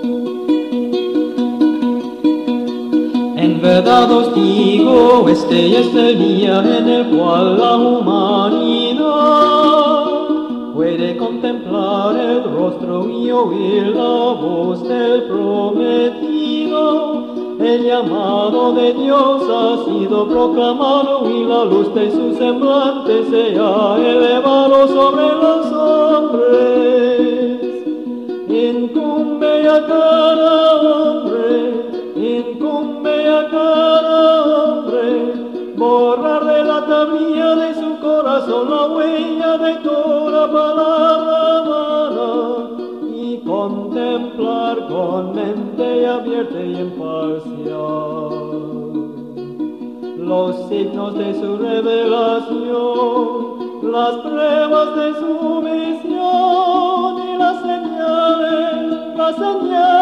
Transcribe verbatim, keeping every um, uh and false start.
En verdad os digo, este es el día en el cual la humanidad puede contemplar el rostro y oír la voz del prometido. El llamado de Dios ha sido proclamado y la luz de su semblante se ha elevado sobre los hombres. Incumbe a cada hombre, incumbe a cada hombre, borrar de la tablilla de su corazón la huella de toda palabra vana y contemplar con mente abierta y imparcial los signos de su revelación, las pruebas de su visión y las señales, las señales